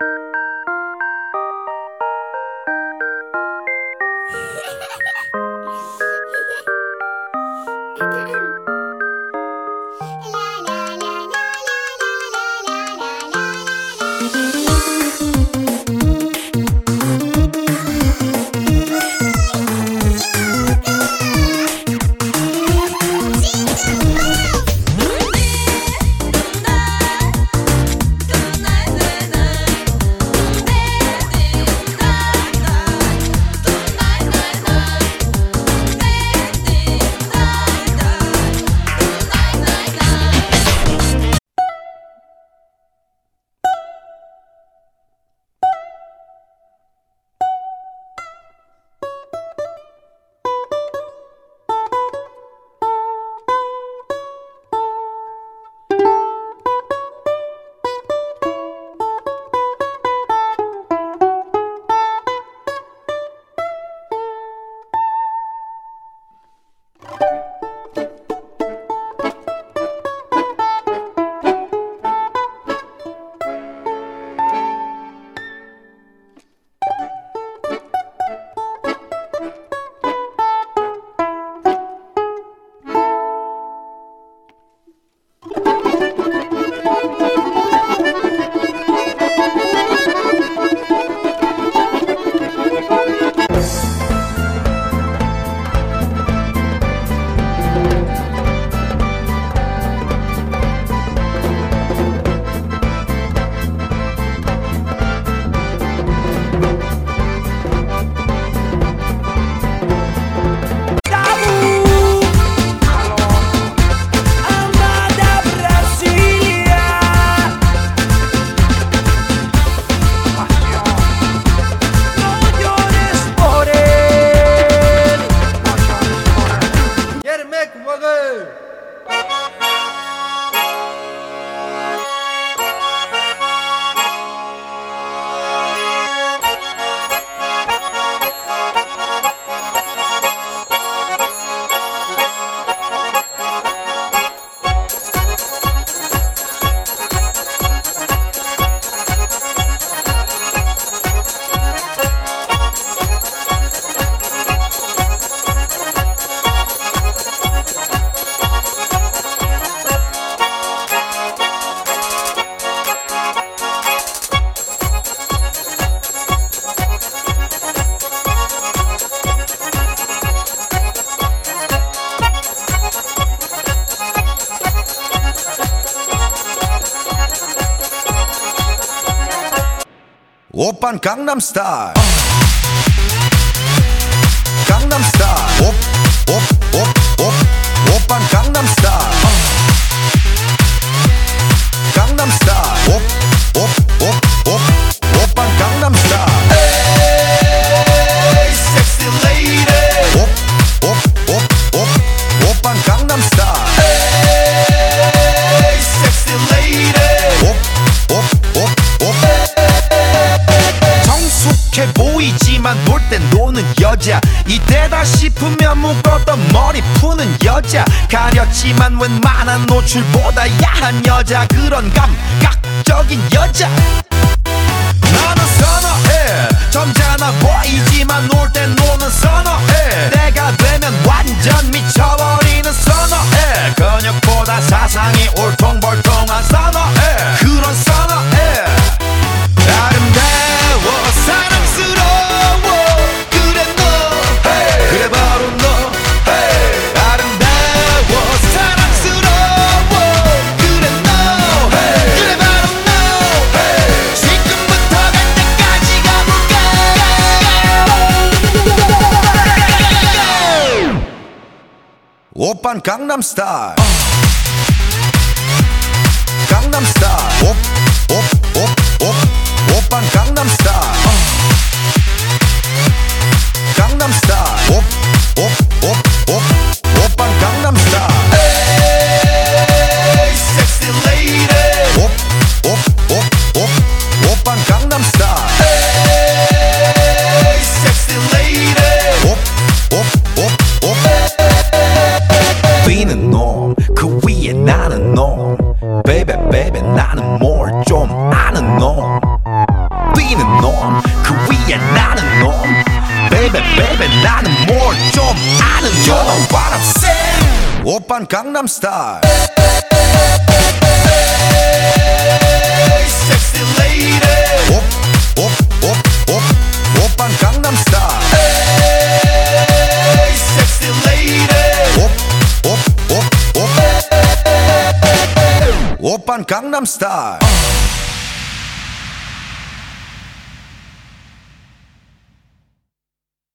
오빤 강남스타일 강남스타일 오빤 강남스타일 강남스타일 오빤 강남스타일 에이 섹시 레이디 오빤 강남스타일 에이 섹시 레이디 정숙해 보이지만 놀 땐 노는 여자 이때다 싶으면 묶었던 머리 푸는 여자 가렸지만 웬만한 노출보다 야한 여자 그런 감각적인 여자 나는 선호해 점잖아 보이지만 놀 땐 노는 선호해 내가 되면 완전 미쳐버리는 선호해 근육보다 사상이 울퉁불퉁한 선호해 그런 선호해 아름다워 사랑스러워 그래 너 hey. 그래 바로 너 hey. 아름다워 사랑스러워 그래 너 hey. 그래 바로 너 hey. 지금부터 갈 때까지 가볼까 오빤 강남스타일 강남스타일 오빤 강남스타일 강남스타일 오빤 강남스타일 에이 섹시 레이디 오빤 강남스타일 에이 섹시 레이디 B는 놈 그 위에 나는 놈 Baby baby 나는 뭘 좀 아는 놈 위에 나는 놈 Baby baby 나는 뭘 좀 아는 You know what I'm saying 오빤 강남스타일 Hey sexy lady 오빤 강남스타일 Hey sexy lady 오빤 강남스타일